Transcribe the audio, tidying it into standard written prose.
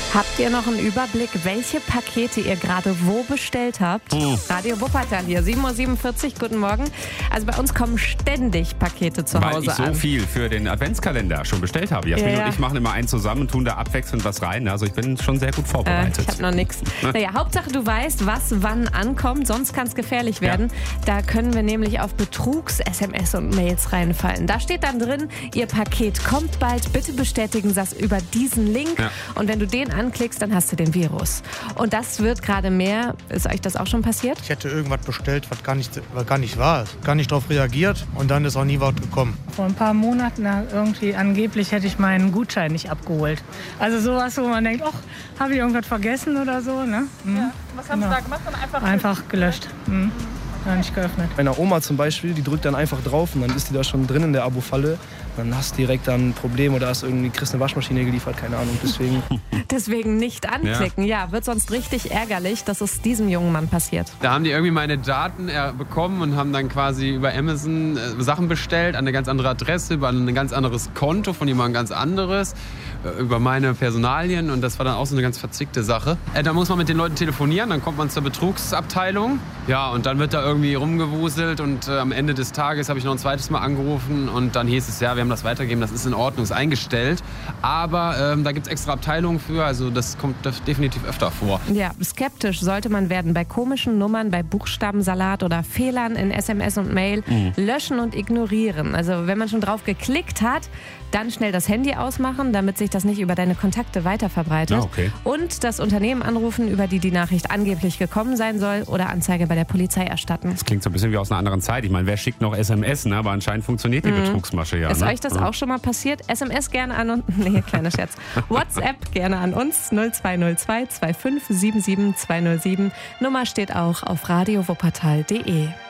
Habt ihr noch einen Überblick, welche Pakete ihr gerade wo bestellt habt? Radio Wuppertal hier, 7.47 Uhr, guten Morgen. Also bei uns kommen ständig Pakete zu Hause an. Weil ich so viel für den Adventskalender schon bestellt habe. Jasmin und ich machen immer einen zusammen und tun da abwechselnd was rein. Also ich bin schon sehr gut vorbereitet. Ich habe noch nichts. Naja, Hauptsache du weißt, was wann ankommt, sonst kann es gefährlich werden. Ja. Da können wir nämlich auf Betrugs-SMS und Mails reinfallen. Da steht dann drin, Ihr Paket kommt bald, bitte bestätigen Sie das über diesen Link. Ja. Und wenn du den anklickst, dann hast du den Virus. Und das wird gerade mehr. Ist euch das auch schon passiert? Ich hätte irgendwas bestellt, was gar nicht war. Gar nicht darauf reagiert und dann ist auch nie was gekommen. Vor ein paar Monaten irgendwie angeblich hätte ich meinen Gutschein nicht abgeholt. Also sowas, wo man denkt, ach, habe ich irgendwas vergessen oder so. Ne? Ja. Was haben Sie da gemacht? Einfach gelöscht. Gar nicht geöffnet. Meine Oma zum Beispiel, die drückt dann einfach drauf und dann ist die da schon drin in der Abo-Falle. Dann hast du direkt dann ein Problem oder kriegst eine Waschmaschine geliefert, keine Ahnung, deswegen. Deswegen nicht anklicken, ja, wird sonst richtig ärgerlich, dass es diesem jungen Mann passiert. Da haben die irgendwie meine Daten bekommen und haben dann quasi über Amazon Sachen bestellt, an eine ganz andere Adresse, über ein ganz anderes Konto von jemandem ganz anderes, über meine Personalien und das war dann auch so eine ganz verzickte Sache. Da muss man mit den Leuten telefonieren, dann kommt man zur Betrugsabteilung, ja, und dann wird da irgendwie rumgewuselt und am Ende des Tages habe ich noch ein zweites Mal angerufen und dann hieß es, ja, wir haben das weitergegeben, das ist in Ordnung, ist eingestellt, aber da gibt es extra Abteilungen für, also das kommt definitiv öfter vor. Ja, skeptisch sollte man werden bei komischen Nummern, bei Buchstabensalat oder Fehlern in SMS und Mail. Löschen und ignorieren. Also wenn man schon drauf geklickt hat, dann schnell das Handy ausmachen, damit sich das nicht über deine Kontakte weiter verbreitet. Ja, okay. Und das Unternehmen anrufen, über die Nachricht angeblich gekommen sein soll oder Anzeige bei der Polizei erstatten. Das klingt so ein bisschen wie aus einer anderen Zeit. Ich meine, wer schickt noch SMS, ne? Aber anscheinend funktioniert die Betrugsmasche ja. Ist ne? euch das auch schon mal passiert? SMS gerne an uns. Nee, kleiner Scherz. WhatsApp gerne an uns. 0202 2577 207. Nummer steht auch auf radiowuppertal.de.